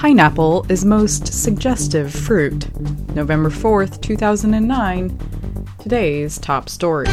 Pineapple is most suggestive fruit. November 4th, 2009. Today's top story.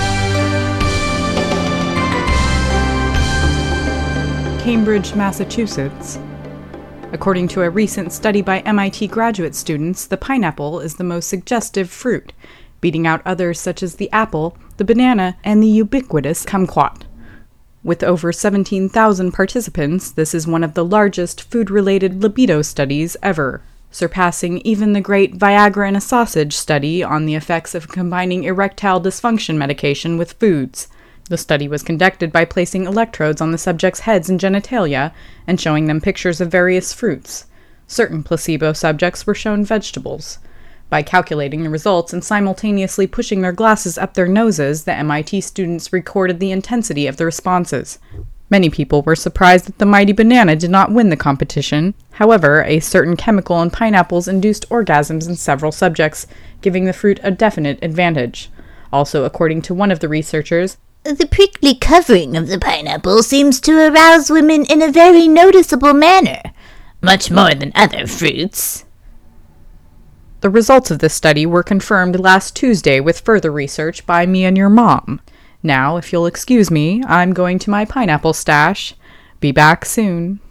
Cambridge, Massachusetts. According to a recent study by MIT graduate students, the pineapple is the most suggestive fruit, beating out others such as the apple, the banana, and the ubiquitous kumquat. With over 17,000 participants, this is one of the largest food-related libido studies ever, surpassing even the great Viagra in a Sausage study on the effects of combining erectile dysfunction medication with foods. The study was conducted by placing electrodes on the subjects' heads and genitalia and showing them pictures of various fruits. Certain placebo subjects were shown vegetables. By calculating the results and simultaneously pushing their glasses up their noses, the MIT students recorded the intensity of the responses. Many people were surprised that the mighty banana did not win the competition. However, a certain chemical in pineapples induced orgasms in several subjects, giving the fruit a definite advantage. Also, according to one of the researchers, the prickly covering of the pineapple seems to arouse women in a very noticeable manner, much more than other fruits. The results of this study were confirmed last Tuesday with further research by me and your mom. Now, if you'll excuse me, I'm going to my pineapple stash. Be back soon.